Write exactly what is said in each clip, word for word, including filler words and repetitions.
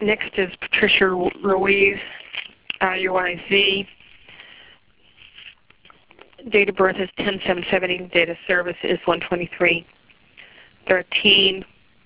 Next is Patricia Ruiz, R U I Z. Date of birth is ten seven seventy. Date of service is one twenty-three thirteen.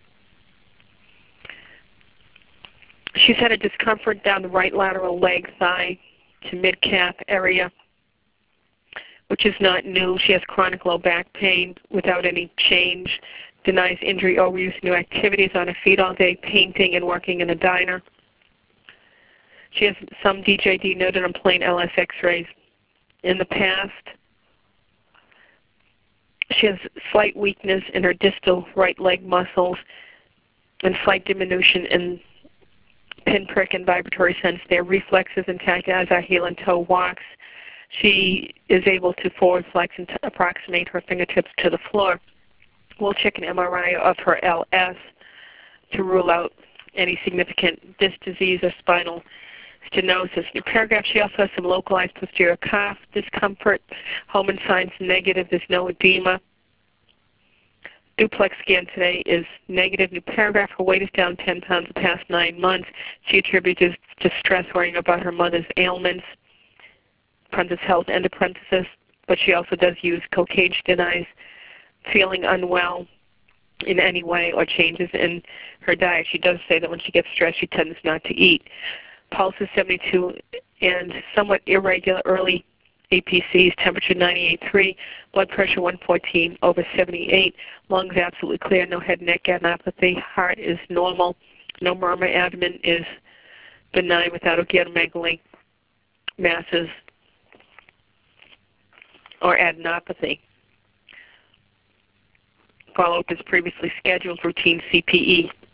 She's had a discomfort down the right lateral leg, thigh to mid-calf area, which is not new. She has chronic low back pain without any change. Denies injury, overuse, new activities on her feet all day, painting and working in a diner. She has some D J D noted on plain L S X-rays. In the past, she has slight weakness in her distal right leg muscles and slight diminution in pinprick and vibratory sense there. Reflexes intact as our heel and toe walks. She is able to forward flex and t- approximate her fingertips to the floor. We'll check an M R I of her L S to rule out any significant disc disease or spinal stenosis. In paragraph, she also has some localized posterior calf discomfort. Homan signs negative. There's no edema. Duplex scan today is negative. New paragraph, her weight is down ten pounds the past nine months. She attributes it to stress, worrying about her mother's ailments, parenthesis health, end of parenthesis, but she also does use cocaine. She denies feeling unwell in any way or changes in her diet. She does say that when she gets stressed, she tends not to eat. Pulse is seventy-two and somewhat irregular early A P Cs, temperature ninety-eight point three, blood pressure one fourteen over seventy-eight, lungs absolutely clear, no head, neck, adenopathy, heart is normal, no murmur, abdomen is benign without acromegaly, masses, or adenopathy. Follow-up is previously scheduled, routine C P E.